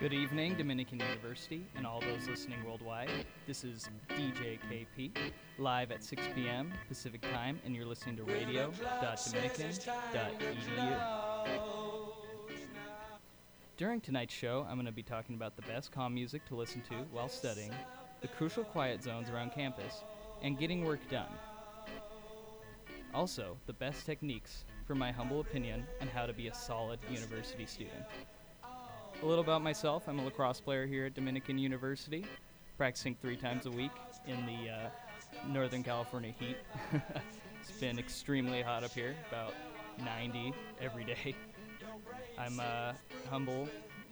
Good evening, Dominican University, and all those listening worldwide. This is DJ KP, live at 6 p.m. Pacific Time, and you're listening to radio.dominican.edu. During tonight's show, I'm going to be talking about the best calm music to listen to while studying, the crucial quiet zones around campus, and getting work done. Also, the best techniques, from my humble opinion, on how to be a solid university student. A little about myself. I'm a lacrosse player here at Dominican University, practicing 3 times a week in the Northern California heat. It's been extremely hot up here, about 90 every day. I'm humble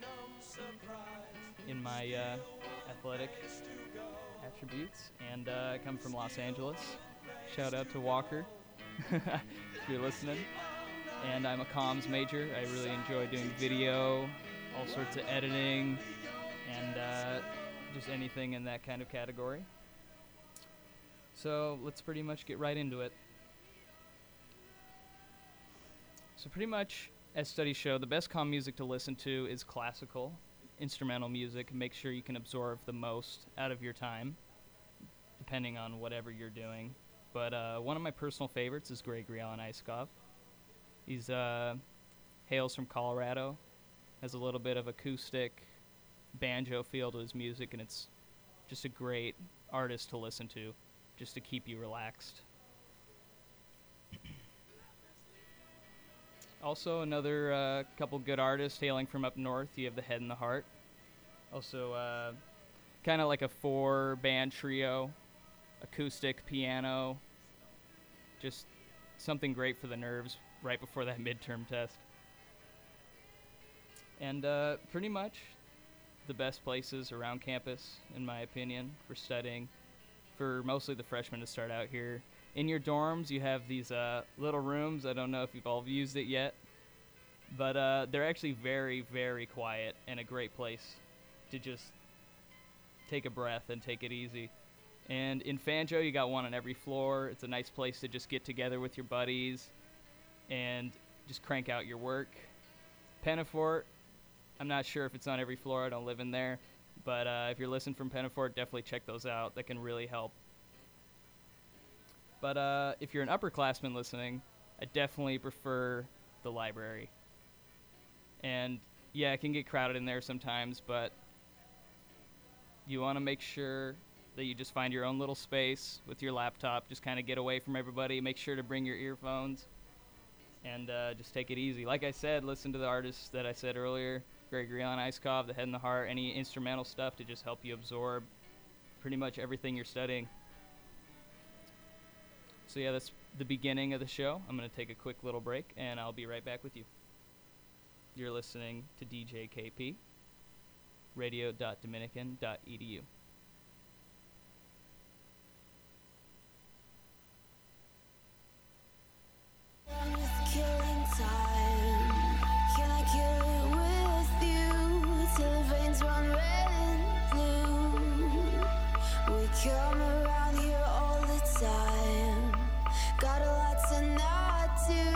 in my athletic attributes, and I come from Los Angeles. Shout out to Walker, if you're listening. And I'm a comms major. I really enjoy doing video, all sorts of editing, and just anything in that kind of category. So let's pretty much get right into it. So pretty much, as studies show, the best calm music to listen to is classical, instrumental music. Make sure you can absorb the most out of your time, depending on whatever you're doing. But one of my personal favorites is Gregory Alan Isakov. He's hails from Colorado, has a little bit of acoustic banjo feel to his music, and it's just a great artist to listen to, just to keep you relaxed. Also, another couple good artists hailing from up north. You have The Head and the Heart. Also, kind of like a 4-band trio, acoustic, piano, just something great for the nerves right before that midterm test. And pretty much the best places around campus, in my opinion, for studying, for mostly the freshmen to start out here. In your dorms, you have these little rooms. I don't know if you've all used it yet, but they're actually very, very quiet and a great place to just take a breath and take it easy. And in Fanjo, you got one on every floor. It's a nice place to just get together with your buddies and just crank out your work. Penafort, I'm not sure if it's on every floor. I don't live in there. But if you're listening from Penafort, definitely check those out. That can really help. But if you're an upperclassman listening, I definitely prefer the library. And yeah, it can get crowded in there sometimes, but you want to make sure that you just find your own little space with your laptop. Just kind of get away from everybody. Make sure to bring your earphones and just take it easy. Like I said, listen to the artists that I said earlier, Gregory Alan Isakov, The Head and the Heart, any instrumental stuff to just help you absorb pretty much everything you're studying. So yeah, that's the beginning of the show. I'm going to take a quick little break, and I'll be right back with you. You're listening to DJ KP, radio.dominican.edu. Come around here all the time. Got a lot to not do.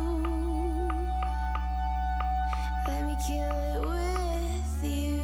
Let me kill it with you.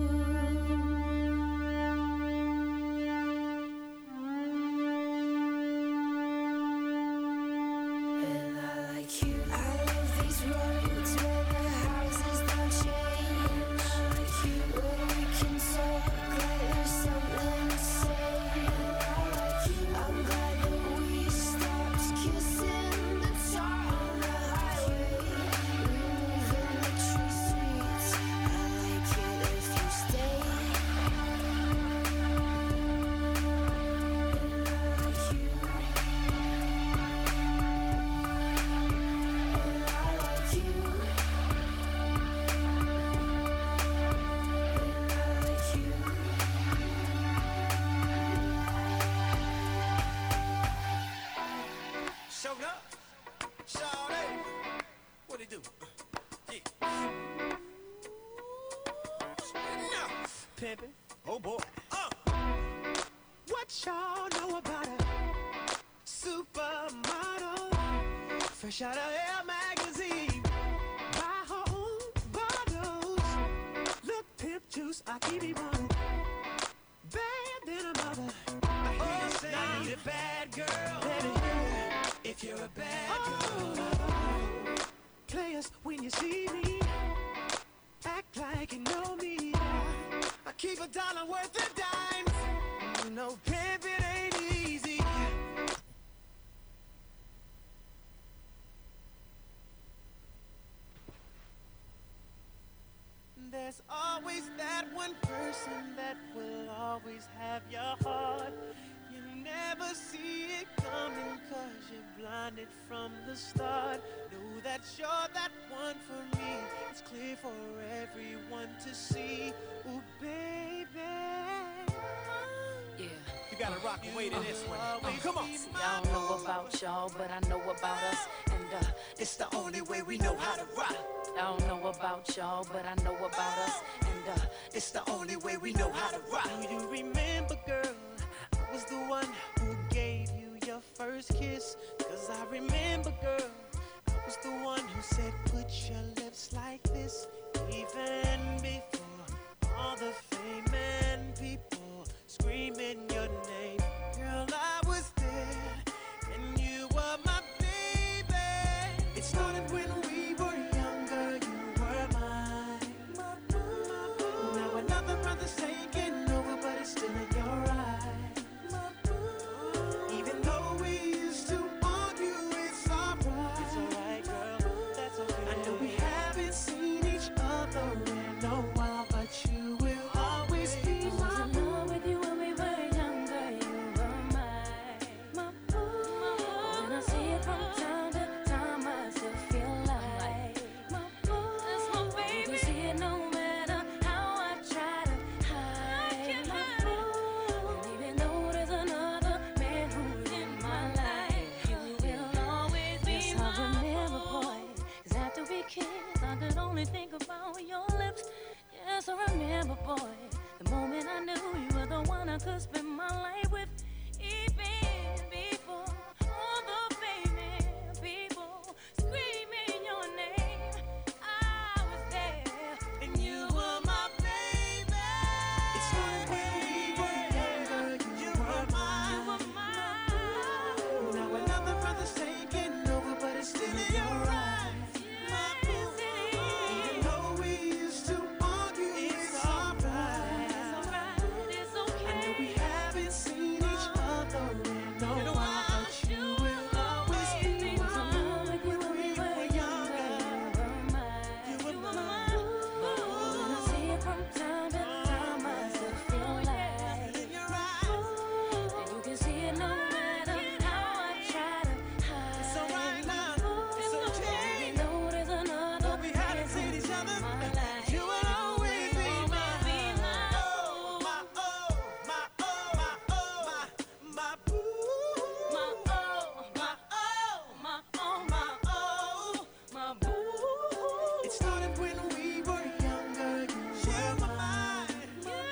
And I like you. I love these roads where the houses don't change. I like you where we can talk like there's something to say. I'm glad that we stopped kissing the tar on the highway, removing the tree streets. I like it if you stay. Showed up, Shawty, what it do? Yeah. No. Pimpin', oh boy. What y'all know about a supermodel? Fresh out of Air magazine. Buy her own bottles. Look pimped keep me one bad than a mother. I hear you say I need a bad girl. Let me hear you if you're a bad girl. Players, when you see me, act like you know me. I keep $1 worth of dimes. You know, pimpin' ain't easy. There's always that one person that will always have your heart. You never see it coming 'cause you're blinded from the start. Know that you're that one for me. It's clear for everyone to see. Ooh, baby. Yeah. You gotta rock the way to this one. Come on. See, I don't know about y'all, but I know about us. And It's the only way we know how to rock. I don't know about y'all, but I know about us. And It's the only way we know how to rock. Do you remember, girl? I was the one who gave you your first kiss. 'Cause I remember, girl, I was the one who said, put your lips like this. Even before all the fame and people screaming your name. Girl, I was there, and you were my baby. It started when we were younger, you were mine. Now another brother's taking over, but it's still in your eyes. Even though we used to argue, it's alright. It's alright, girl, that's okay. I know we haven't seen each other in a while, but you will always be I was in love with you when we were younger. You were my boo. When I see it from time to time, I still feel like my boo. That's my baby. You can see it no matter how I try to hide my boo. And even though there's another man who's in my life, you will always be yes, my I remember, boy. 'Cause after we kissed, I could only think about your lips. Yes, I remember, boy, the moment I knew you were the one I could spend my life with. Even before all the famous people screaming your name, I was there, and you were my baby. It started when we were younger, you were mine. you were mine. Now another brother's taking over, but it's still in your eyes. Yes, it Even is. though we used to argue, it's alright. It's alright, it's I know we okay. haven't seen each other in a while, but you will always be I was in love with you when we were younger. You were You were mine. mine. When I see it from time to time, I still feel like in your eyes. and you can see it no matter how I try to hide. It's alright now. It's Even okay. though there's another Though we haven't seen each other, in my life, you will always be mine. oh, My oh, my oh, my oh, my boo. my oh, my oh, my oh, my oh, my boo. It started when we were younger. You were mine.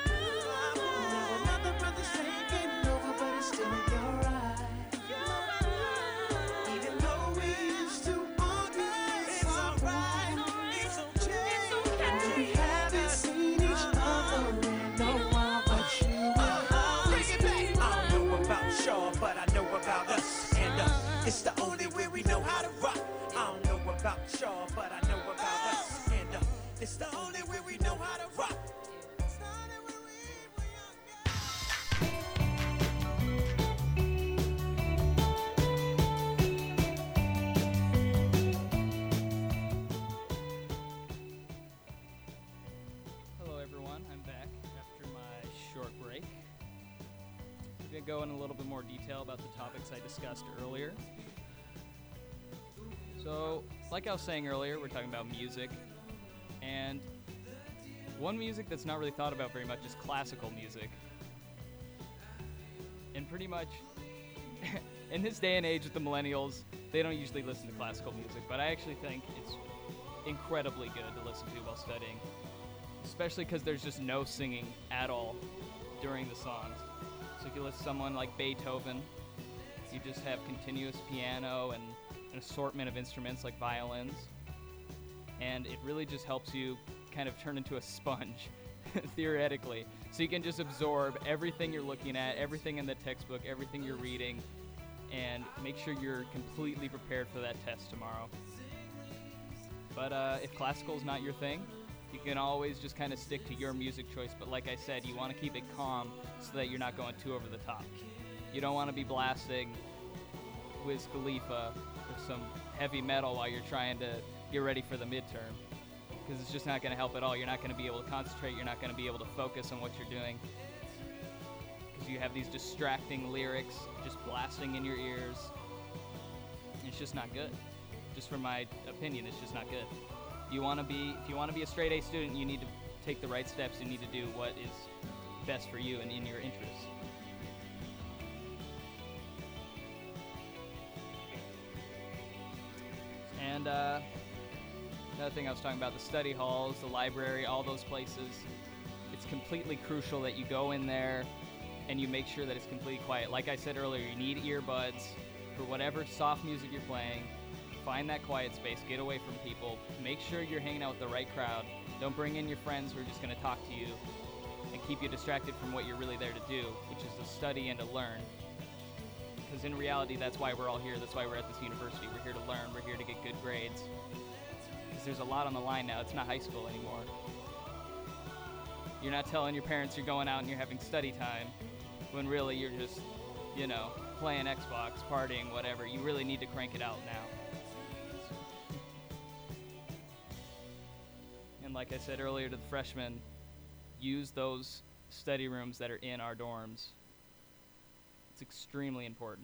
Now another brother's taking over, but it's still in your eyes. Even though we used to argue, it's alright. It's okay. I know we haven't seen each other in a while, but you will always be mine. I don't know about y'all, but I know about us. And it's the only way we know how to rock. I don't know about y'all, but I know about us. And it's the only way we know how to rock. Started when we were younger. Hello, everyone. I'm back after my short break. I'm going to go in a little bit more detail about the topics I discussed earlier. So, like I was saying earlier, we're talking about music. And one music that's not really thought about very much is classical music. And pretty much, in this day and age with the millennials, they don't usually listen to classical music. But I actually think it's incredibly good to listen to while studying. Especially because there's just no singing at all during the songs. So if you listen to someone like Beethoven, you just have continuous piano and an assortment of instruments like violins. And it really just helps you kind of turn into a sponge theoretically. So you can just absorb everything you're looking at, everything in the textbook, everything you're reading, and make sure you're completely prepared for that test tomorrow. But if classical is not your thing, you can always just kind of stick to your music choice. But like I said, you want to keep it calm so that you're not going too over the top. You don't want to be blasting Wiz Khalifa or some heavy metal while you're trying to get ready for the midterm, because it's just not going to help at all. You're not going to be able to concentrate. You're not going to be able to focus on what you're doing, because you have these distracting lyrics just blasting in your ears. It's just not good. Just from my opinion, it's just not good. If you want to be a straight A student, you need to take the right steps. You need to do what is best for you and in your interests. And another thing I was talking about, the study halls, the library, all those places, it's completely crucial that you go in there and you make sure that it's completely quiet. Like I said earlier, you need earbuds for whatever soft music you're playing. Find that quiet space, get away from people, make sure you're hanging out with the right crowd. Don't bring in your friends who are just going to talk to you and keep you distracted from what you're really there to do, which is to study and to learn. Because in reality, that's why we're all here. That's why we're at this university. We're here to learn. We're here to get good grades. Because there's a lot on the line now. It's not high school anymore. You're not telling your parents you're going out and you're having study time, when really you're just, playing Xbox, partying, whatever. You really need to crank it out now. And like I said earlier to the freshmen, use those study rooms that are in our dorms. It's extremely important.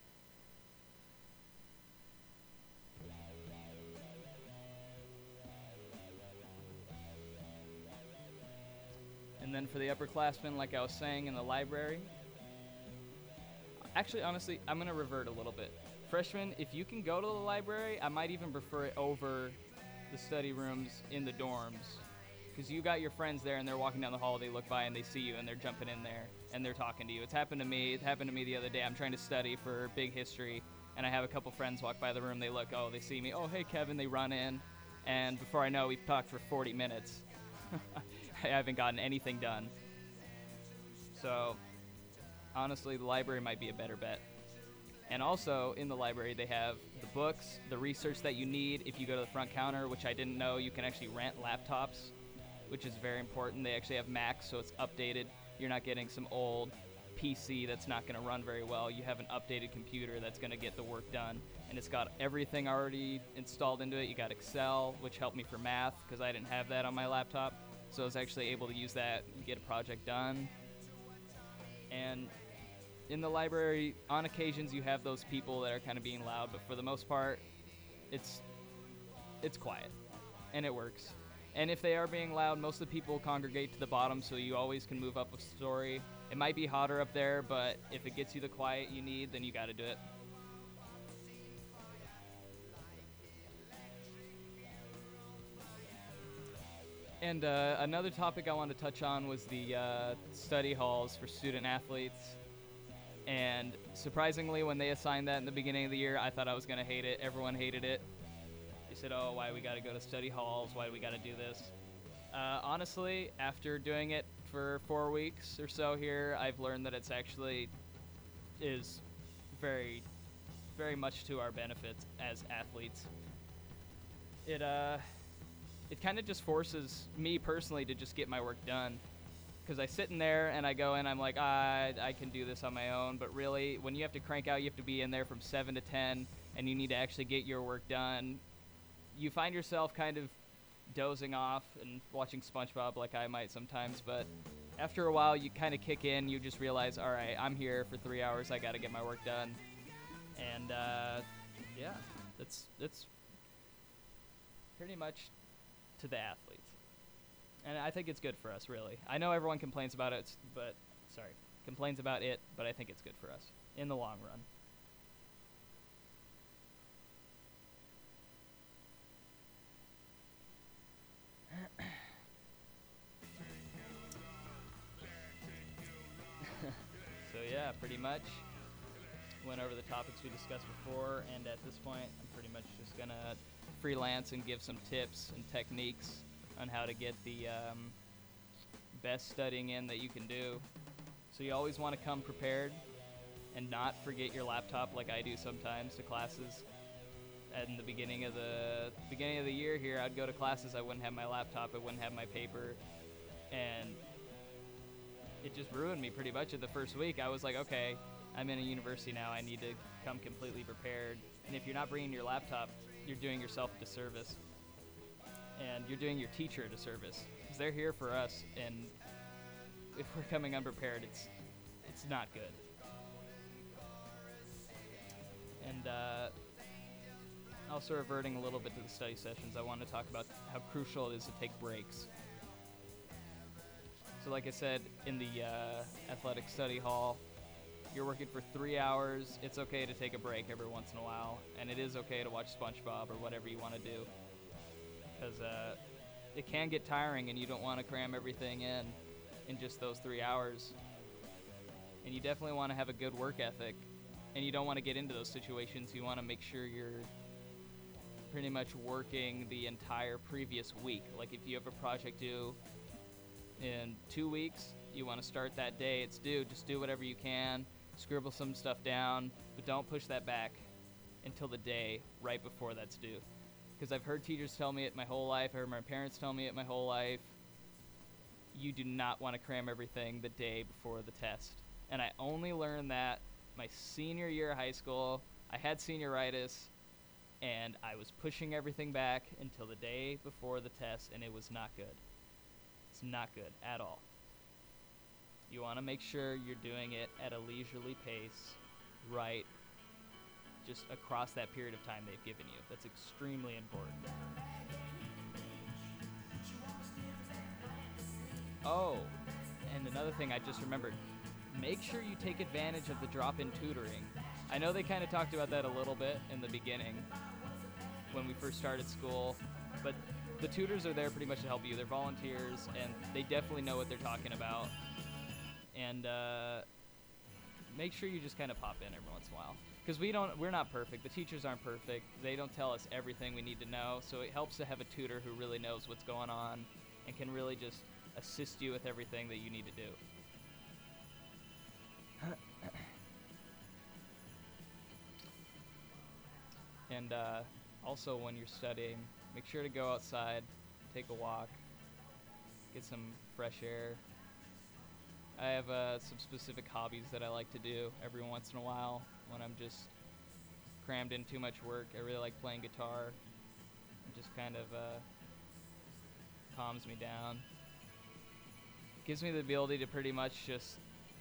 And then for the upperclassmen, like I was saying, in the library, actually, honestly, I'm going to revert a little bit. Freshmen, if you can go to the library, I might even prefer it over the study rooms in the dorms, because you got your friends there and they're walking down the hall, they look by and they see you and they're jumping in there and they're talking to you. It happened to me the other day. I'm trying to study for big history and I have a couple friends walk by the room, they look, they see me, hey Kevin, they run in, and before I know, we've talked for 40 minutes. I haven't gotten anything done. So honestly, the library might be a better bet. And also, in the library, they have the books, the research that you need. If you go to the front counter, which I didn't know, you can actually rent laptops, which is very important. They actually have Macs, so it's updated. You're not getting some old PC that's not going to run very well. You have an updated computer that's going to get the work done. And it's got everything already installed into it. You got Excel, which helped me for math, because I didn't have that on my laptop. So I was actually able to use that and get a project done. And in the library, on occasions you have those people that are kind of being loud, but for the most part, it's quiet, and it works. And if they are being loud, most of the people congregate to the bottom, so you always can move up a story. It might be hotter up there, but if it gets you the quiet you need, then you got to do it. And another topic I wanted to touch on was the study halls for student athletes. And surprisingly, when they assigned that in the beginning of the year, I thought I was going to hate it. Everyone hated it. They said, why we got to go to study halls? Why do we got to do this? Honestly, after doing it for 4 weeks or so here, I've learned that it's actually is very, very much to our benefit as athletes. It kind of just forces me personally to just get my work done. Because I sit in there and I go in, I'm like, I can do this on my own. But really, when you have to crank out, you have to be in there from 7 to 10, and you need to actually get your work done. You find yourself kind of dozing off and watching SpongeBob like I might sometimes. But after a while, you kind of kick in. You just realize, all right, I'm here for 3 hours. I got to get my work done. And, yeah, that's pretty much to the athletes. And I think it's good for us, really. I know everyone complains about it, but I think it's good for us in the long run. So yeah, pretty much went over the topics we discussed before, and at this point, I'm pretty much just gonna freelance and give some tips and techniques on how to get the best studying in that you can do. So you always want to come prepared and not forget your laptop like I do sometimes to classes. At the beginning of the year here, I'd go to classes, I wouldn't have my laptop, I wouldn't have my paper, and it just ruined me pretty much at the first week. I was like, okay, I'm in a university now, I need to come completely prepared. And if you're not bringing your laptop, you're doing yourself a disservice. And you're doing your teacher a disservice. Because they're here for us, and if we're coming unprepared, it's not good. And also reverting a little bit to the study sessions, I want to talk about how crucial it is to take breaks. So like I said, in the athletic study hall, you're working for 3 hours. It's okay to take a break every once in a while, and it is okay to watch SpongeBob or whatever you want to do, because it can get tiring, and you don't want to cram everything in just those 3 hours. And you definitely want to have a good work ethic, and you don't want to get into those situations. You want to make sure you're pretty much working the entire previous week. Like if you have a project due in 2 weeks, you want to start that day it's due. Just do whatever you can, scribble some stuff down, but don't push that back until the day right before that's due. Because I've heard teachers tell me it my whole life, I heard my parents tell me it my whole life, you do not want to cram everything the day before the test. And I only learned that my senior year of high school. I had senioritis, and I was pushing everything back until the day before the test, and it was not good. It's not good at all. You want to make sure you're doing it at a leisurely pace, right, just across that period of time they've given you. That's extremely important. Oh, and another thing I just remembered, make sure you take advantage of the drop-in tutoring. I know they kind of talked about that a little bit in the beginning when we first started school, but the tutors are there pretty much to help you. They're volunteers, and they definitely know what they're talking about. And make sure you just kind of pop in every once in a while. Because we're not perfect. The teachers aren't perfect. They don't tell us everything we need to know, so it helps to have a tutor who really knows what's going on and can really just assist you with everything that you need to do. And also when you're studying, make sure to go outside, take a walk, get some fresh air. I have some specific hobbies that I like to do every once in a while when I'm just crammed in too much work. I really like playing guitar. It just kind of calms me down. Gives me the ability to pretty much just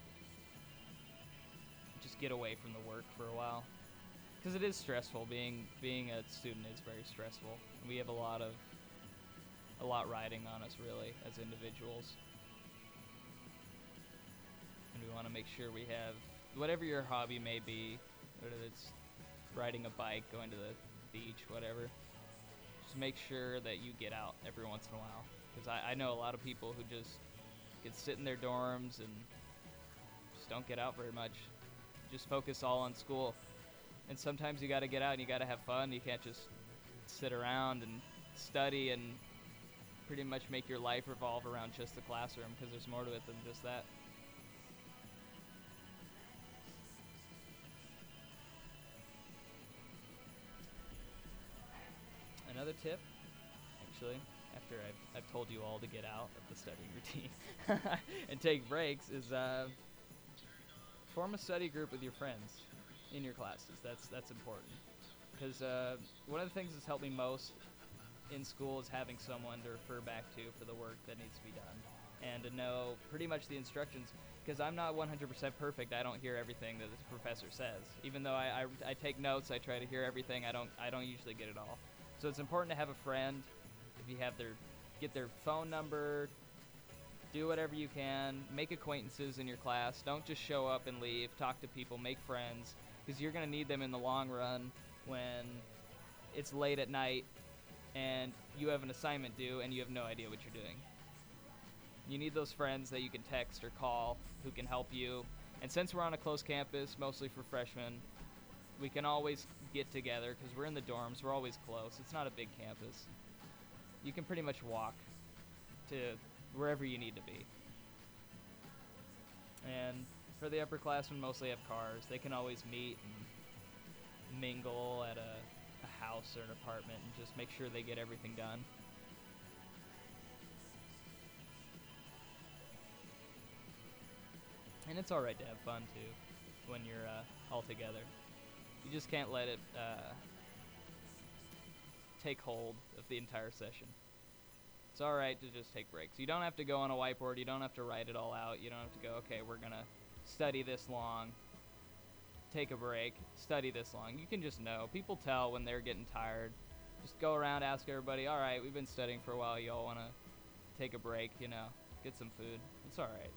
get away from the work for a while. Because it is stressful. Being a student is very stressful. We have a lot riding on us, really, as individuals. And we want to make sure we have whatever your hobby may be, whether it's riding a bike, going to the beach, whatever. Just make sure that you get out every once in a while. Because I know a lot of people who just can sit in their dorms and just don't get out very much. Just focus all on school. And sometimes you got to get out and you got to have fun. You can't just sit around and study and pretty much make your life revolve around just the classroom, because there's more to it than just that. Another tip, actually, after I've told you all to get out of the studying routine and take breaks, is form a study group with your friends in your classes. That's important, because one of the things that's helped me most in school is having someone to refer back to for the work that needs to be done, and to know pretty much the instructions, because I'm not 100% perfect. I don't hear everything that the professor says. Even though I take notes, I try to hear everything. I don't usually get it all. So it's important to have a friend. If you have get their phone number, do whatever you can, make acquaintances in your class. Don't just show up and leave. Talk to people, make friends, because you're going to need them in the long run when it's late at night and you have an assignment due and you have no idea what you're doing. You need those friends that you can text or call who can help you. And since we're on a close campus, mostly for freshmen, we can always get together because we're in the dorms. We're always close. It's not a big campus. You can pretty much walk to wherever you need to be. And for the upperclassmen, mostly have cars. They can always meet and mingle at a house or an apartment and just make sure they get everything done. And it's alright to have fun, too, when you're all together. You just can't let it take hold of the entire session. It's alright to just take breaks. You don't have to go on a whiteboard. You don't have to write it all out. You don't have to go, okay, we're going to study this long, take a break, study this long. You can just know. People tell when they're getting tired. Just go around, ask everybody, alright, we've been studying for a while. Y'all want to take a break, you know, get some food. It's alright.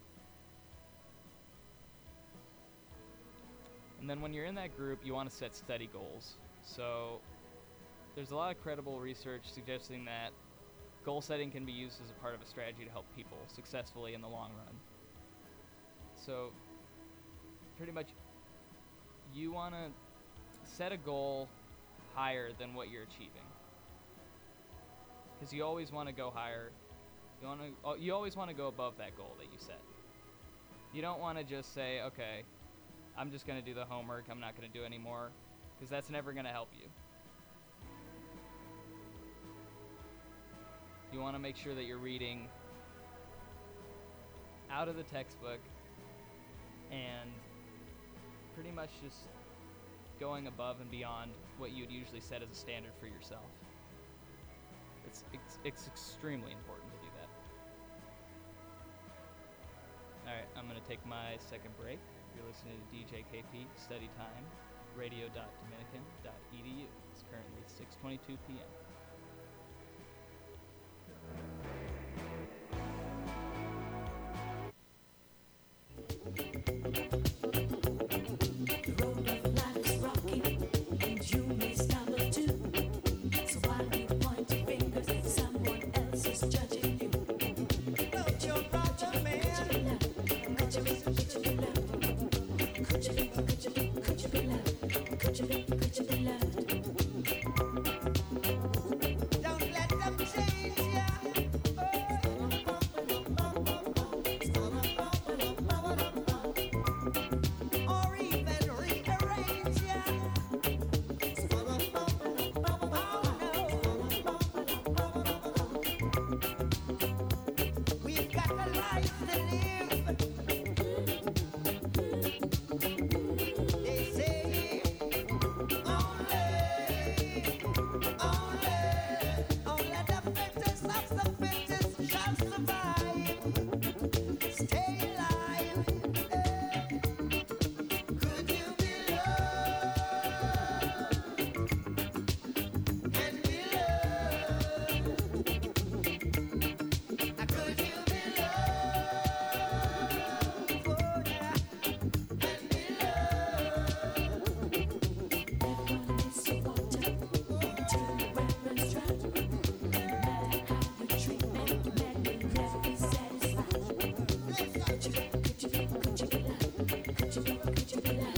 And then when you're in that group, you want to set study goals. So there's a lot of credible research suggesting that goal setting can be used as a part of a strategy to help people successfully in the long run. So pretty much you want to set a goal higher than what you're achieving. Because you always want to go higher. You always want to go above that goal that you set. You don't want to just say, okay, I'm just going to do the homework, I'm not going to do any more, because that's never going to help you. You want to make sure that you're reading out of the textbook and pretty much just going above and beyond what you'd usually set as a standard for yourself. It's extremely important to do that. Alright, I'm going to take my second break. You're listening to DJ KP, Study Time, radio.dominican.edu. It's currently 6:22 p.m. The road of life is rocky, and you may stumble too. So while you point your fingers, someone else is judging you. Don't your brother, man. Could you be loved? Could you be loved? Could you be loved? Don't let them change ya. Or even rearrange ya. We've got a life to live. They say only the fittest of the fittest shall survive. Stay alive. Could you be loved and be loved? Could you be loved, oh yeah, and be Everyone is so walked up to the reference track. No matter how you treat me, let me never be satisfied. Could you be loved? Could you be loved? Could you be loved? Could you be loved? Could you be loved?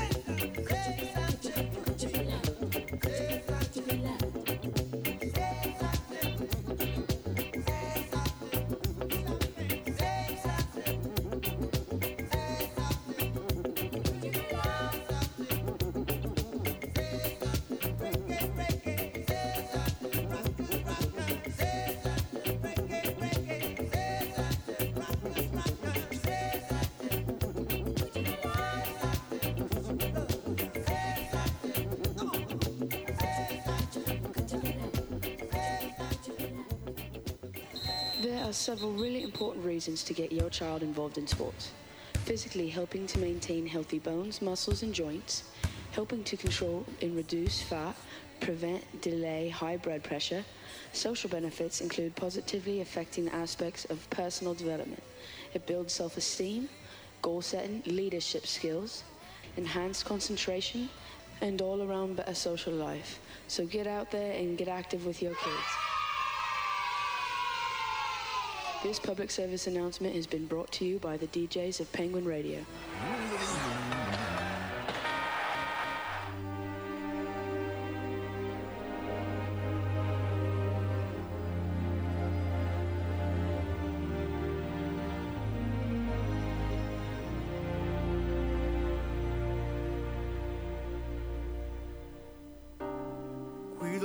There are several really important reasons to get your child involved in sports. Physically helping to maintain healthy bones, muscles, and joints, helping to control and reduce fat, prevent, delay high blood pressure. Social benefits include positively affecting aspects of personal development. It builds self-esteem, goal setting, leadership skills, enhanced concentration, and all around better social life. So get out there and get active with your kids. This public service announcement has been brought to you by the DJs of Penguin Radio.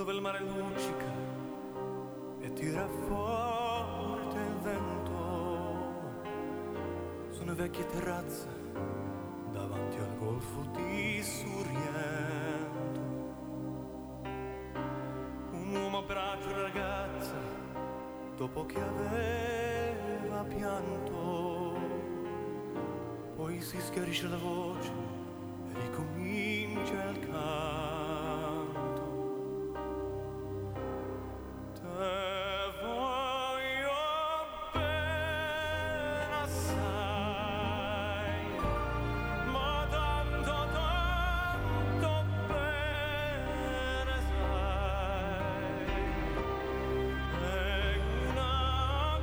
dove il mare luccica e tira forte il vento, su una vecchia terrazza davanti al golfo di Sorrento. Un uomo abbraccia una ragazza dopo che aveva pianto, poi si schiarisce la voce e ricomincia il canto. Te voglio bene assai, ma tanto, tanto bene sai, è una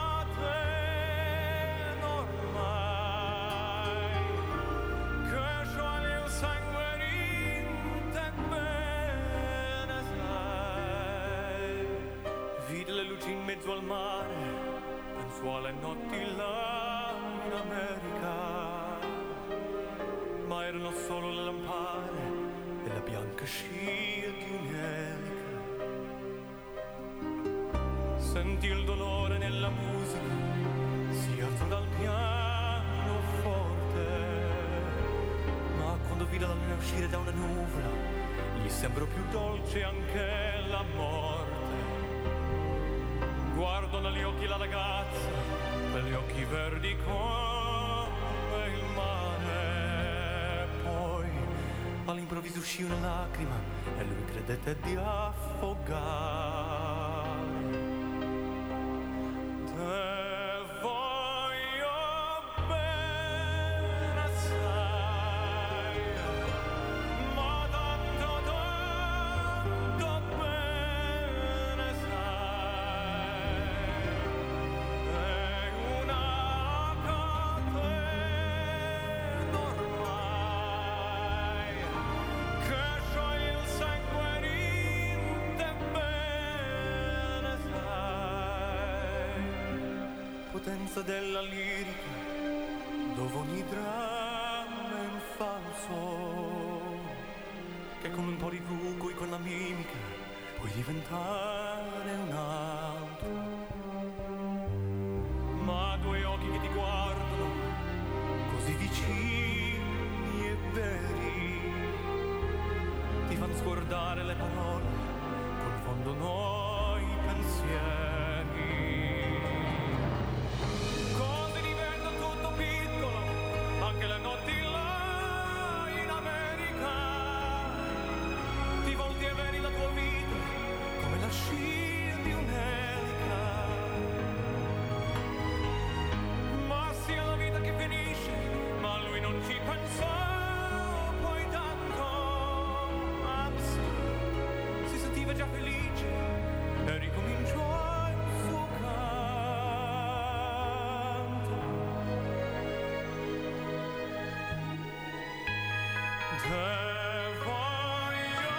catena ormai, che scioglie il sangue in te bene sai. Vide le luci in mezzo al mare, pensò alle notti là in America, ma erano solo le lampade e la bianca scia di un'elica. Sentì il dolore nella musica, si alzò dal pianoforte, ma quando vide la luna uscire da una nuvola, gli sembrò più dolce anche la morte. Guardò negli occhi la ragazza, quegli occhi verdi come il mare. Poi all'improvviso uscì una lacrima e lui credette di affogare. Te voglio bene assai, ma tanto, tanto bene sai, è una catena ormai, che scioglie il sangue in te bene sai. Potenza della lirica, dove ogni dramma è un falso, che con un po' di buco e con la mimica puoi diventare un altro. Ma due occhi che ti guardano così vicini e veri ti fanno scordare le parole, confondono i pensieri. Così diventa tutto piccolo, anche le notti là in America. Ti volti e vedi la tua vita come la scia di un'elica. Ma sia la vita che finisce, ma lui non ci pensò poi tanto. Anzi, si sentiva già felice e ricominciò il suo canto. Te voglio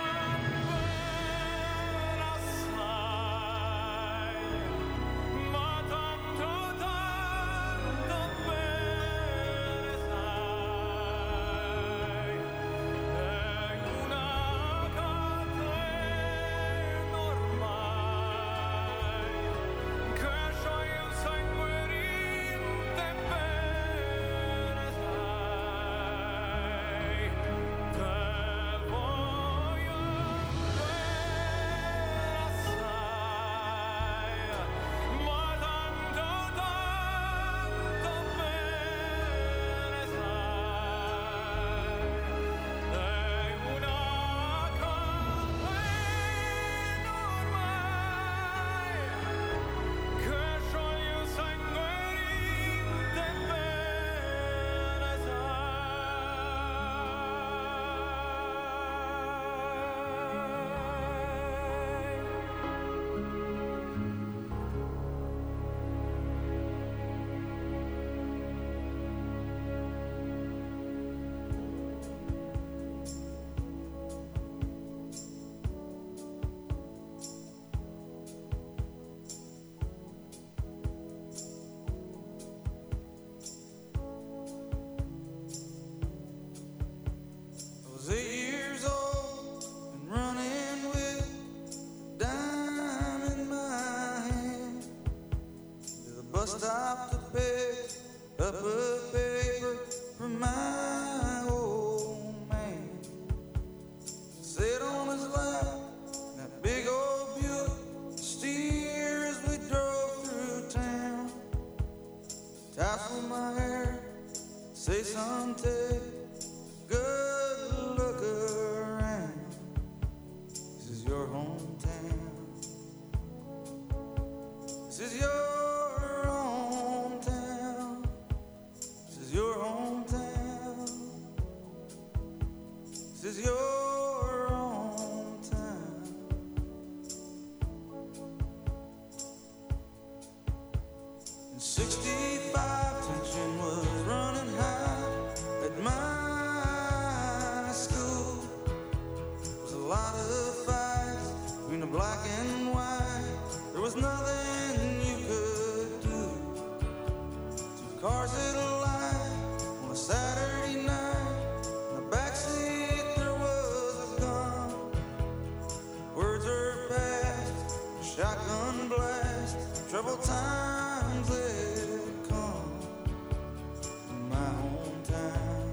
bene assai, ma tanto, tanto bene sai, è una catena ormai, che scioglie il sangue in te bene sai. Te This is your own time. In 65, tension was running high at my school. There was a lot of fights between the black and white. There was nothing you could do. Two cars at a light on a Saturday night. In the backseat there was a gun. Words were passed, shotgun blast. Troubled times had come to my hometown.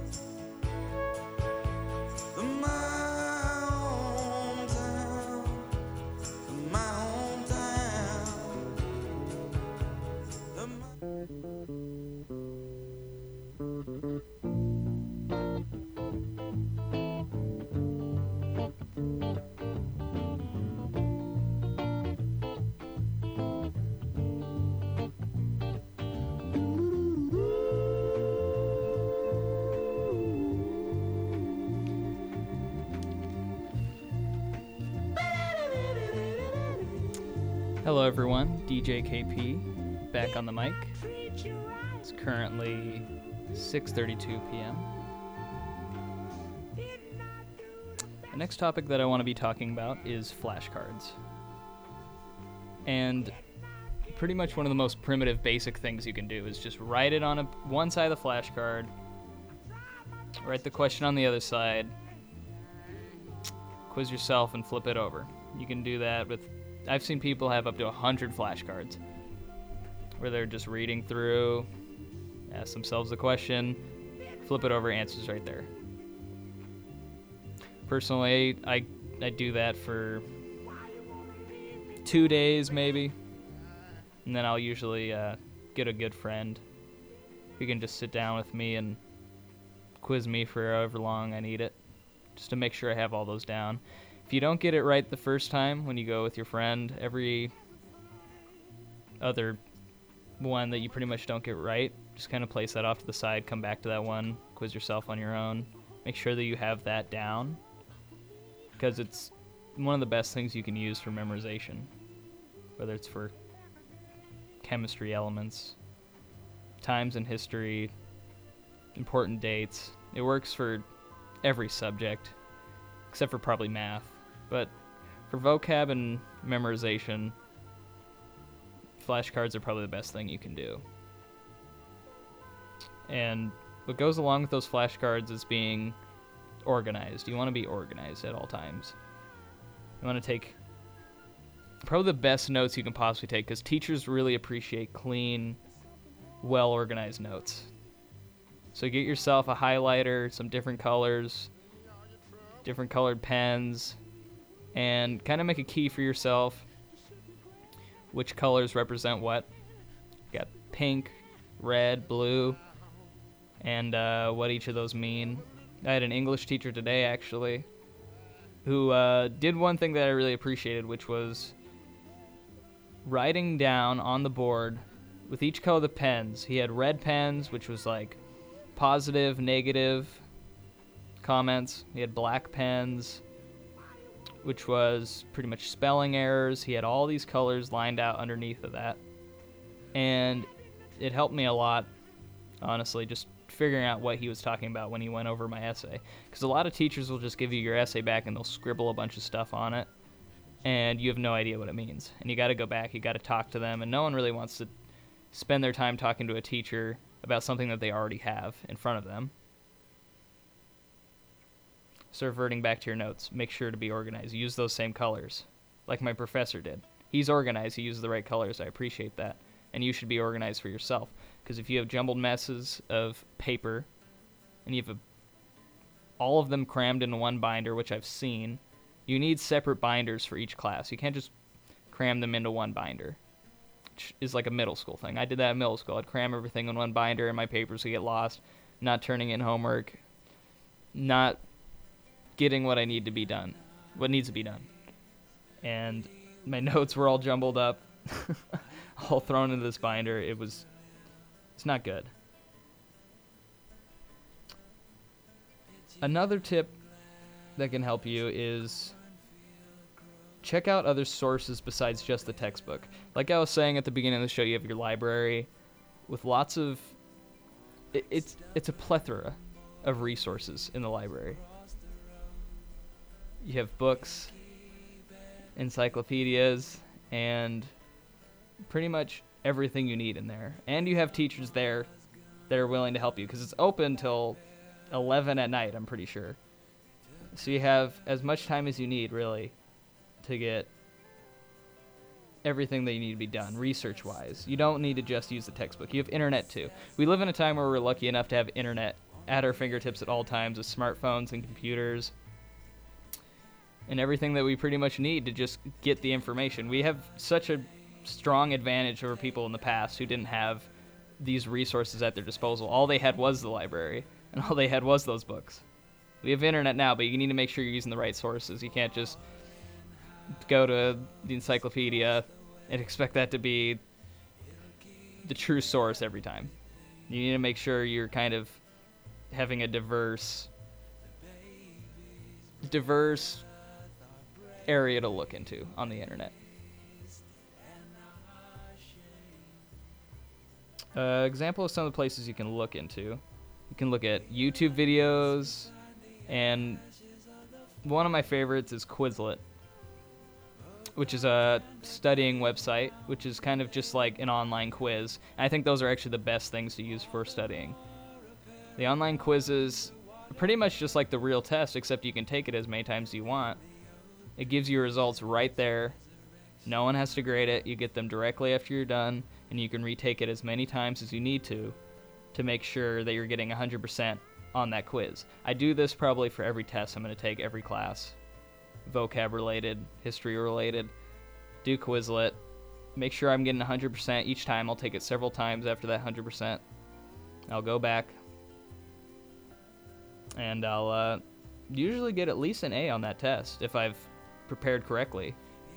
To my hometown. To my hometown. To my Hello everyone, DJ KP, back on the mic. It's currently 6:32 p.m. The next topic that I want to be talking about is flashcards. And pretty much one of the most primitive, basic things you can do is just write it on one side of the flashcard, write the question on the other side, quiz yourself, and flip it over. You can do that with... I've seen people have up to 100 flashcards where they're just reading through, ask themselves a question, flip it over, answers right there. Personally, I do that for 2 days maybe, and then I'll usually get a good friend who can just sit down with me and quiz me for however long I need it, just to make sure I have all those down. If you don't get it right the first time when you go with your friend, every other one that you pretty much don't get right, just kind of place that off to the side, come back to that one, quiz yourself on your own. Make sure that you have that down, because it's one of the best things you can use for memorization, whether it's for chemistry elements, times in history, important dates. It works for every subject, except for probably math. But for vocab and memorization, flashcards are probably the best thing you can do. And what goes along with those flashcards is being organized. You want to be organized at all times. You want to take probably the best notes you can possibly take, because teachers really appreciate clean, well-organized notes. So get yourself a highlighter, some different colors, different colored pens, and kind of make a key for yourself which colors represent what. You got pink, red, blue, and what each of those mean. I had an English teacher today, actually, who did one thing that I really appreciated, which was writing down on the board with each color of the pens. He had red pens, which was like positive, negative comments. He had black pens, which was pretty much spelling errors. He had all these colors lined out underneath of that. And it helped me a lot, honestly, just figuring out what he was talking about when he went over my essay. Because a lot of teachers will just give you your essay back and they'll scribble a bunch of stuff on it, and you have no idea what it means. And you got to go back, you got to talk to them, and no one really wants to spend their time talking to a teacher about something that they already have in front of them. So reverting back to your notes, make sure to be organized. Use those same colors, like my professor did. He's organized. He uses the right colors. I appreciate that. And you should be organized for yourself. Because if you have jumbled messes of paper, and you have all of them crammed into one binder, which I've seen, you need separate binders for each class. You can't just cram them into one binder, which is like a middle school thing. I did that in middle school. I'd cram everything in one binder, and my papers would get lost, not turning in homework, not getting what needs to be done. And my notes were all jumbled up, all thrown into this binder. It's not good. Another tip that can help you is check out other sources besides just the textbook. Like I was saying at the beginning of the show, you have your library with lots of... It's a plethora of resources in the library. You have books, encyclopedias, and pretty much everything you need in there. And you have teachers there that are willing to help you, because it's open till 11 at night, I'm pretty sure. So you have as much time as you need, really, to get everything that you need to be done, research-wise. You don't need to just use the textbook. You have internet, too. We live in a time where we're lucky enough to have internet at our fingertips at all times with smartphones and computers and everything that we pretty much need to just get the information. We have such a strong advantage over people in the past who didn't have these resources at their disposal. All they had was the library, and all they had was those books. We have internet now, but you need to make sure you're using the right sources. You can't just go to the encyclopedia and expect that to be the true source every time. You need to make sure you're kind of having a diverse area to look into on the internet. Example of some of the places you can look into. You can look at YouTube videos, and one of my favorites is Quizlet, which is a studying website, which is kind of just like an online quiz. And I think those are actually the best things to use for studying. The online quizzes are pretty much just like the real test, except you can take it as many times as you want. It gives you results right there. No one has to grade it. You get them directly after you're done, and you can retake it as many times as you need to make sure that you're getting 100% on that quiz. I do this probably for every test I'm going to take, every class. Vocab related, history related. Do Quizlet. Make sure I'm getting 100% each time. I'll take it several times after that 100%. I'll go back, and I'll usually get at least an A on that test if I've prepared correctly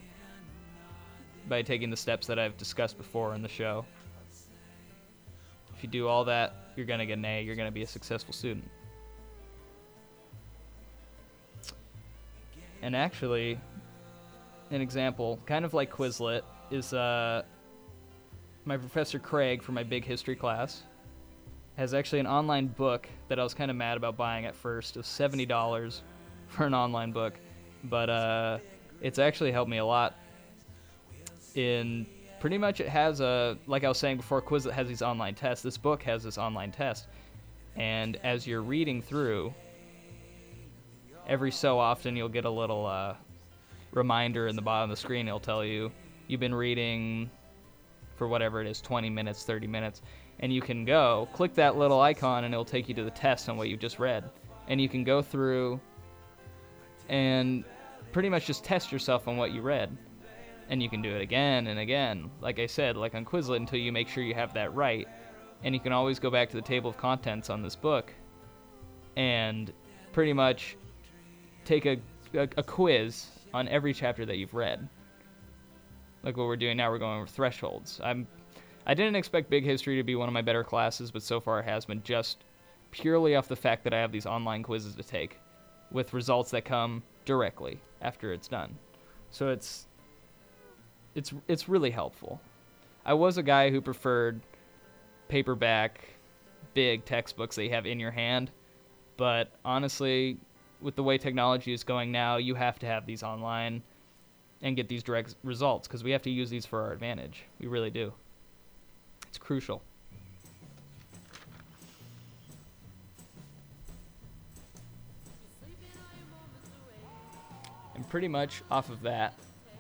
by taking the steps that I've discussed before in the show. If you do all that, you're going to get an A. You're going to be a successful student. And actually, an example, kind of like Quizlet, is my professor Craig from my big history class has actually an online book that I was kind of mad about buying at first. It was $70 for an online book, but it's actually helped me a lot. In pretty much it has like I was saying before, Quizlet has these online tests. This book has this online test, and as you're reading through, every so often you'll get a little reminder in the bottom of the screen. It'll tell you you've been reading for whatever it is, 20 minutes, 30 minutes, and you can go click that little icon and it'll take you to the test on what you just read, and you can go through and pretty much just test yourself on what you read. And you can do it again and again, like I said, like on Quizlet, until you make sure you have that right. And you can always go back to the table of contents on this book and pretty much take a quiz on every chapter that you've read. Like what we're doing now, we're going over thresholds. I didn't expect Big History to be one of my better classes, but so far it has been, just purely off the fact that I have these online quizzes to take with results that come directly after it's done. So it's really helpful. I was a guy who preferred paperback, big textbooks that you have in your hand, but honestly, with the way technology is going now, you have to have these online and get these direct results, because we have to use these for our advantage. We really do. It's crucial. And pretty much off of that,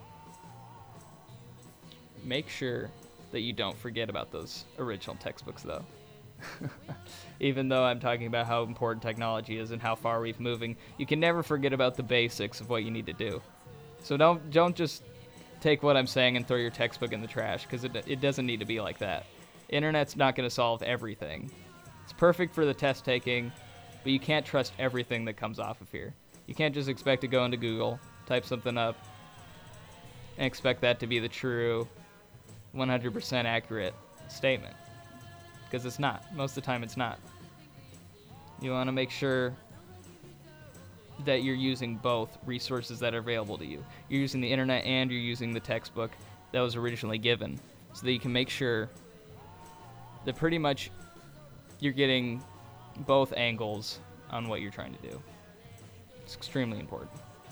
make sure that you don't forget about those original textbooks, though. Even though I'm talking about how important technology is and how far we've moving, you can never forget about the basics of what you need to do. So don't just take what I'm saying and throw your textbook in the trash, because it doesn't need to be like that. Internet's not going to solve everything. It's perfect for the test taking, but you can't trust everything that comes off of here. You can't just expect to go into Google, type something up, and expect that to be the true 100% accurate statement, because it's not. Most of the time it's not. You want to make sure that you're using both resources that are available to you. You're using the internet and you're using the textbook that was originally given, so that you can make sure that pretty much you're getting both angles on what you're trying to do. It's extremely important.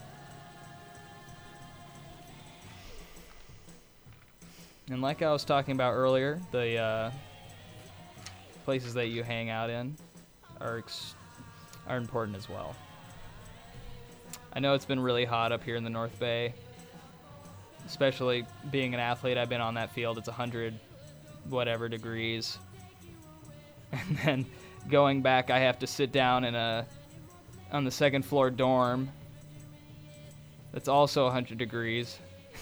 And like I was talking about earlier, the places that you hang out in are important as well. I know it's been really hot up here in the North Bay, especially being an athlete. I've been on that field. It's 100 whatever degrees. And then going back, I have to sit down on the second floor dorm. That's also 100 degrees.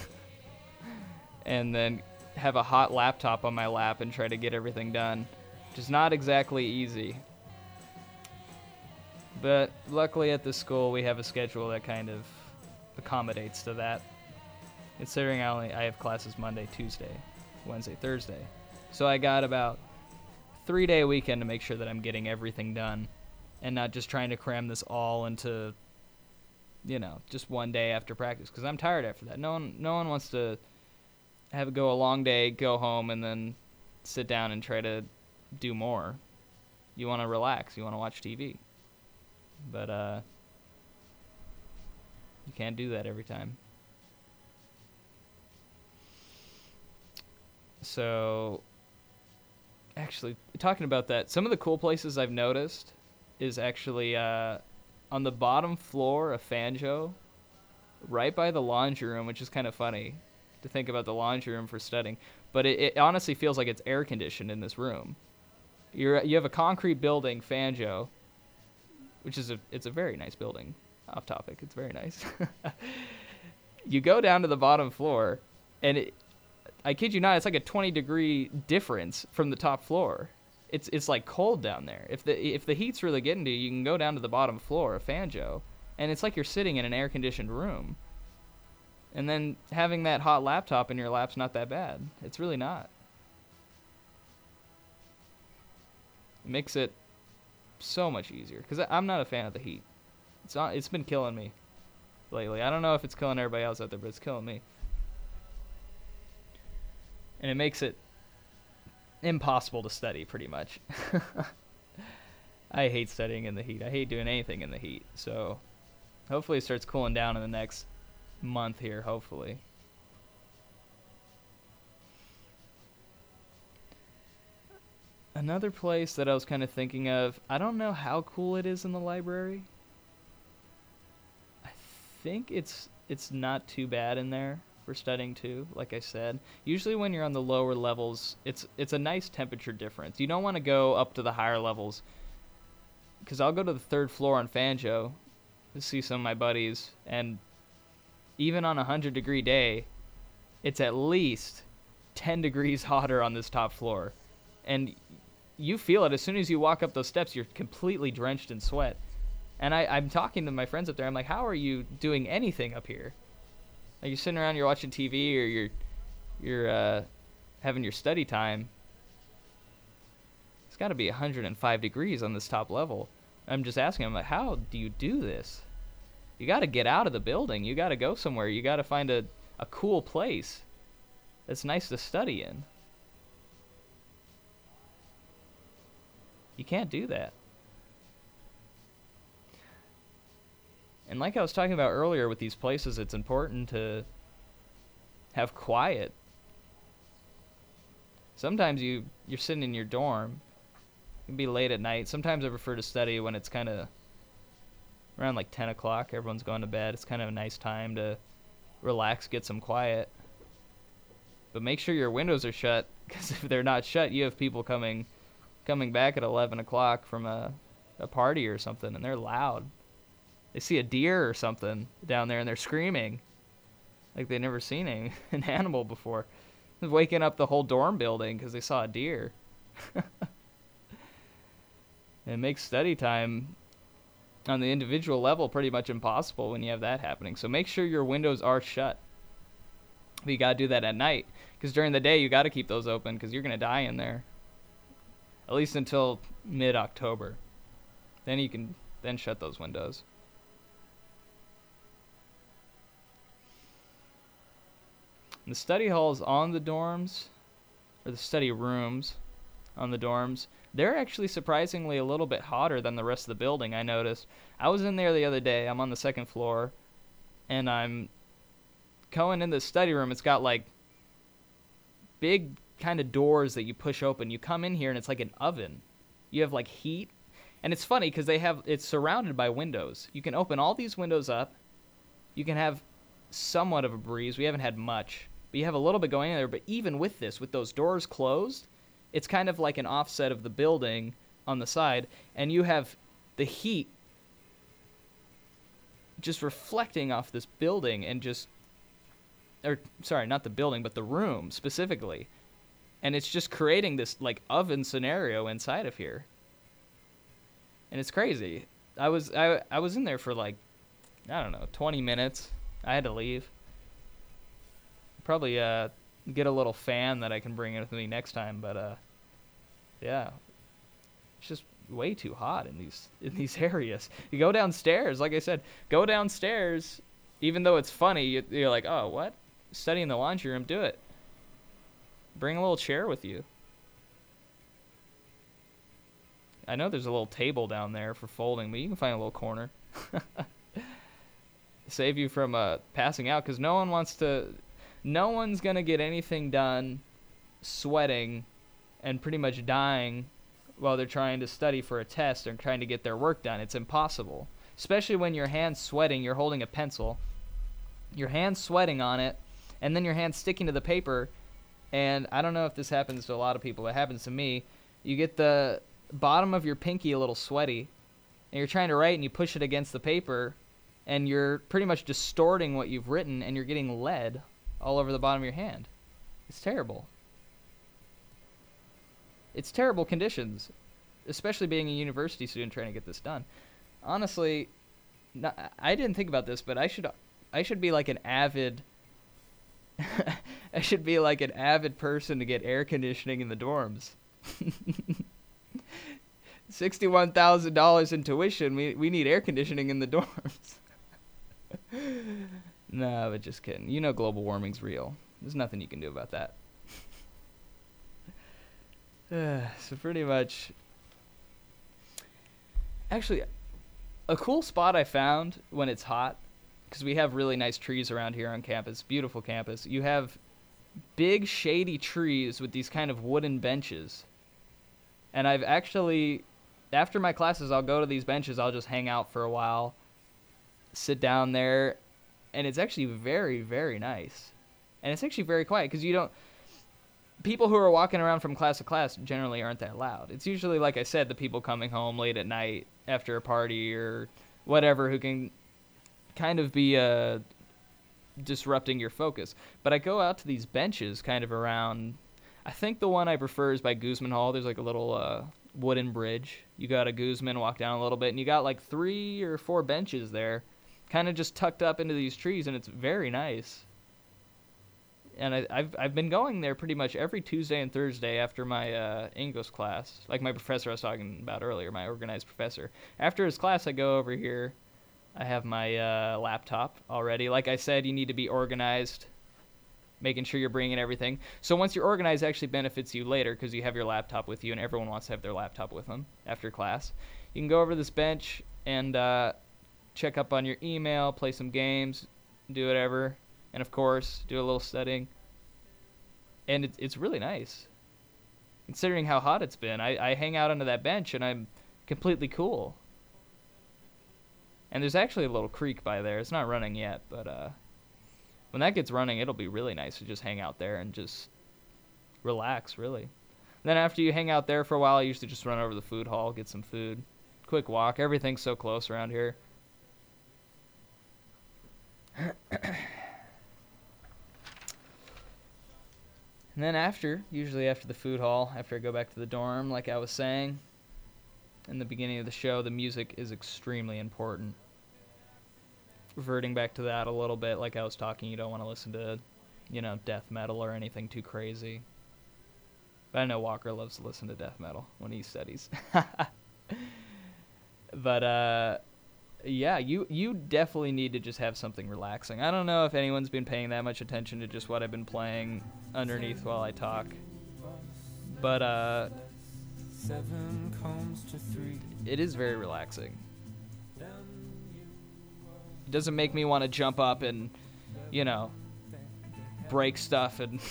And then have a hot laptop on my lap and try to get everything done, which is not exactly easy. But luckily at this school we have a schedule that kind of accommodates to that, considering I have classes Monday, Tuesday, Wednesday, Thursday. So I got about 3-day weekend to make sure that I'm getting everything done and not just trying to cram this all into, just one day after practice, because I'm tired after that. No one wants to have it go a long day, go home, and then sit down and try to do more. You want to relax. You want to watch TV. But you can't do that every time. So, actually, talking about that, some of the cool places I've noticed is actually on the bottom floor of Fanjo, right by the laundry room, which is kind of funny to think about the laundry room for studying. But it honestly feels like it's air conditioned in this room. You have a concrete building, Fanjo, which is it's a very nice building. Off topic, it's very nice. You go down to the bottom floor, and I kid you not, it's like a 20-degree difference from the top floor. It's like cold down there. If the heat's really getting to you, you can go down to the bottom floor of Fanjo, and it's like you're sitting in an air-conditioned room. And then having that hot laptop in your lap's not that bad. It's really not. It makes it so much easier, because I'm not a fan of the heat. It's been killing me lately. I don't know if it's killing everybody else out there, but it's killing me. And it makes it impossible to study, pretty much. I hate studying in the heat. I hate doing anything in the heat. So hopefully it starts cooling down in the next month here, hopefully. Another place that I was kind of thinking of, I don't know how cool it is in the library. I think it's not too bad in there for studying too, like I said. Usually when you're on the lower levels, it's a nice temperature difference. You don't want to go up to the higher levels, because I'll go to the third floor on Fanjo to see some of my buddies, and even on a 100-degree day, it's at least 10 degrees hotter on this top floor. And you feel it as soon as you walk up those steps. You're completely drenched in sweat. And I'm talking to my friends up there. I'm like, how are you doing anything up here? Like, you're sitting around, you're watching TV, or you're having your study time. It's got to be 105 degrees on this top level. I'm just asking him, like, how do you do this? You got to get out of the building. You got to go somewhere. You got to find a cool place that's nice to study in. You can't do that. And like I was talking about earlier with these places, it's important to have quiet. Sometimes you're sitting in your dorm. It can be late at night. Sometimes I prefer to study when it's kind of around like 10 o'clock. Everyone's going to bed. It's kind of a nice time to relax, get some quiet. But make sure your windows are shut, because if they're not shut, you have people coming back at 11 o'clock from a party or something, and they're loud. They see a deer or something down there, and they're screaming like they've never seen an animal before. They're waking up the whole dorm building because they saw a deer. It makes study time on the individual level pretty much impossible when you have that happening. So make sure your windows are shut. But you got to do that at night, because during the day you got to keep those open, because you're going to die in there. At least until mid-October. Then you can shut those windows. The study halls on the dorms, or the study rooms on the dorms, they're actually surprisingly a little bit hotter than the rest of the building, I noticed. I was in there the other day. I'm on the second floor, and I'm going in the study room. It's got, like, big kind of doors that you push open. You come in here, and it's like an oven. You have, like, heat. And it's funny because it's surrounded by windows. You can open all these windows up. You can have somewhat of a breeze. We haven't had much, but you have a little bit going in there. But even with this, with those doors closed, it's kind of like an offset of the building on the side, and you have the heat just reflecting off this building and sorry, not the building, but the room specifically. And it's just creating this, like, oven scenario inside of here. And it's crazy. I was in there for, like, I don't know, 20 minutes. I had to leave. Probably get a little fan that I can bring in with me next time, but yeah. It's just way too hot in these areas. You go downstairs, like I said, go downstairs, even though it's funny, you're like, "Oh, what? Study in the laundry room, do it." Bring a little chair with you. I know there's a little table down there for folding, but you can find a little corner. Save you from passing out, because no one's going to get anything done sweating and pretty much dying while they're trying to study for a test or trying to get their work done. It's impossible. Especially when your hand's sweating, you're holding a pencil, your hand's sweating on it, and then your hand's sticking to the paper. And I don't know if this happens to a lot of people, but it happens to me. You get the bottom of your pinky a little sweaty, and you're trying to write, and you push it against the paper, and you're pretty much distorting what you've written, and you're getting lead all over the bottom of your hand. It's terrible. It's terrible conditions, especially being a university student trying to get this done. Honestly, I didn't think about this, but I should be like an avid I should be like an avid person to get air conditioning in the dorms. $61,000 in tuition. We need air conditioning in the dorms. No, but just kidding. You know global warming's real. There's nothing you can do about that. So pretty much... Actually, a cool spot I found when it's hot, because we have really nice trees around here on campus, beautiful campus. You have big shady trees with these kind of wooden benches. And I've actually, after my classes, I'll go to these benches, I'll just hang out for a while, sit down there, and it's actually very, very nice. And it's actually very quiet, because people who are walking around from class to class generally aren't that loud. It's usually, like I said, the people coming home late at night after a party or whatever who can kind of be disrupting your focus. But I go out to these benches kind of around, I think the one I prefer is by Guzman Hall. There's like a little wooden bridge. You go to Guzman, walk down a little bit, and you got like 3 or 4 benches there, kind of just tucked up into these trees, and it's very nice. And I've been going there pretty much every Tuesday and Thursday after my English class, like my professor I was talking about earlier, my organized professor. After his class, I go over here. I have my laptop already. Like I said, you need to be organized, making sure you're bringing everything. So once you're organized, it actually benefits you later because you have your laptop with you, and everyone wants to have their laptop with them after class. You can go over to this bench and check up on your email, play some games, do whatever. And, of course, do a little studying. And it's really nice. Considering how hot it's been, I hang out under that bench, and I'm completely cool. And there's actually a little creek by there. It's not running yet, but when that gets running, it'll be really nice to just hang out there and just relax, really. Then after you hang out there for a while, I usually just run over to the food hall, get some food. Quick walk. Everything's so close around here. And then usually after the food hall, after I go back to the dorm, like I was saying in the beginning of the show, the music is extremely important. Reverting back to that a little bit, like I was talking, you don't want to listen to, death metal or anything too crazy. But I know Walker loves to listen to death metal when he studies. But, yeah, you definitely need to just have something relaxing. I don't know if anyone's been paying that much attention to just what I've been playing underneath while I talk. But 7 comes to 3. it is very relaxing. It doesn't make me want to jump up and, you know, break stuff and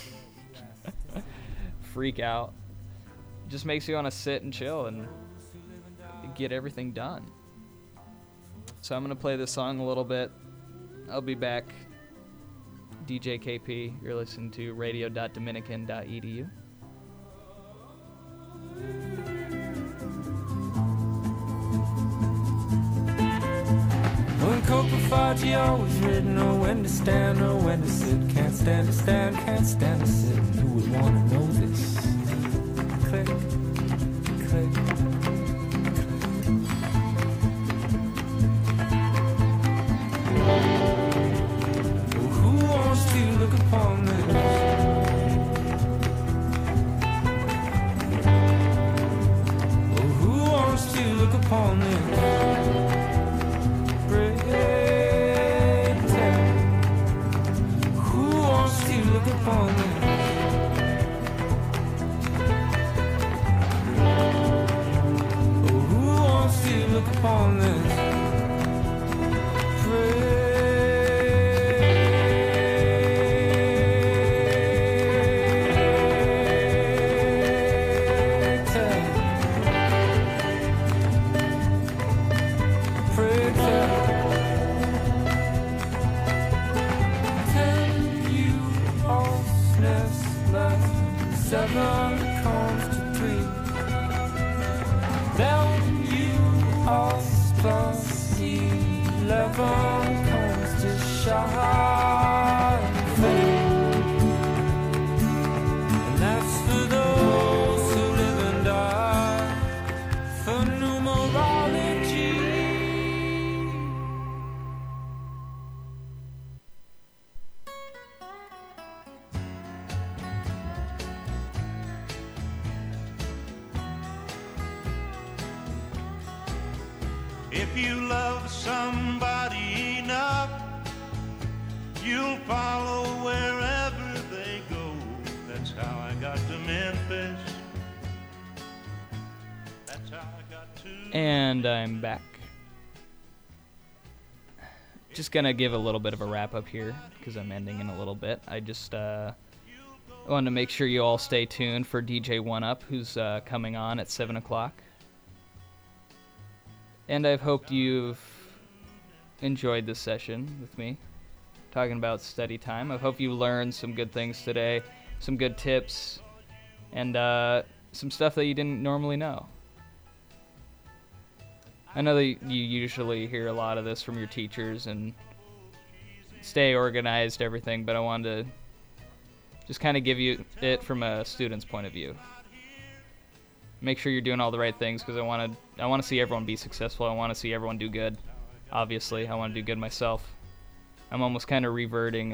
freak out. It just makes you want to sit and chill and get everything done. So I'm going to play this song a little bit. I'll be back. DJ KP, you're listening to radio.dominican.edu. When Copperfaggi always written, know when to stand or when to sit. Can't stand to stand, can't stand to sit. Who would want to know this? Click, click. Who wants to look upon this? Who wants to look upon this? Who wants to look upon this? Who wants to look upon this? If you love somebody enough, you'll follow wherever they go. That's how I got to Memphis. That's how I got to... And I'm back. Just gonna give a little bit of a wrap up here because I'm ending in a little bit. I just wanted to make sure you all stay tuned for DJ One Up, who's coming on at 7 o'clock. And I've hoped you've enjoyed this session with me, talking about study time. I hope you learned some good things today, some good tips, and some stuff that you didn't normally know. I know that you usually hear a lot of this from your teachers and stay organized, everything, but I wanted to just kind of give you it from a student's point of view. Make sure you're doing all the right things because I want to see everyone be successful. I want to see everyone do good. Obviously, I want to do good myself. I'm almost kind of reverting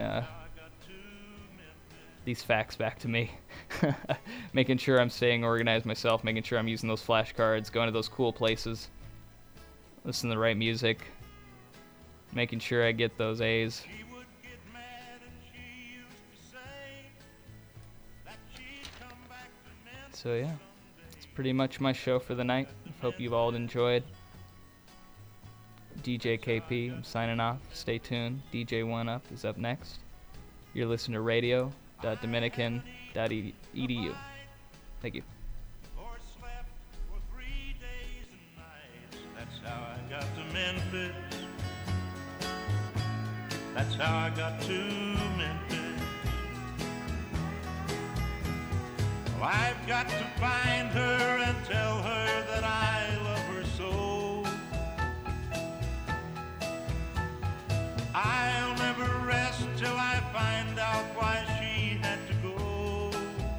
these facts back to me. Making sure I'm staying organized myself, making sure I'm using those flashcards, going to those cool places, listening to the right music, making sure I get those A's. So yeah. Pretty much my show for the night. Hope you've all enjoyed. DJ KP, I'm signing off. Stay tuned. DJ One Up is up next. You're listening to radio.dominican.edu. Thank you. That's how I got to Memphis. That's how I got to Memphis. Well, I've got to find her and tell her that I love her so. I'll never rest till I find out why she had to go.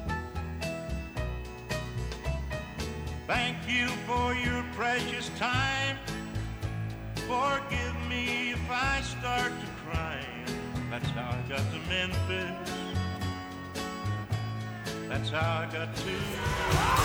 Thank you for your precious time. Forgive me if I start to cry. That's how I got to Memphis. That's how I got to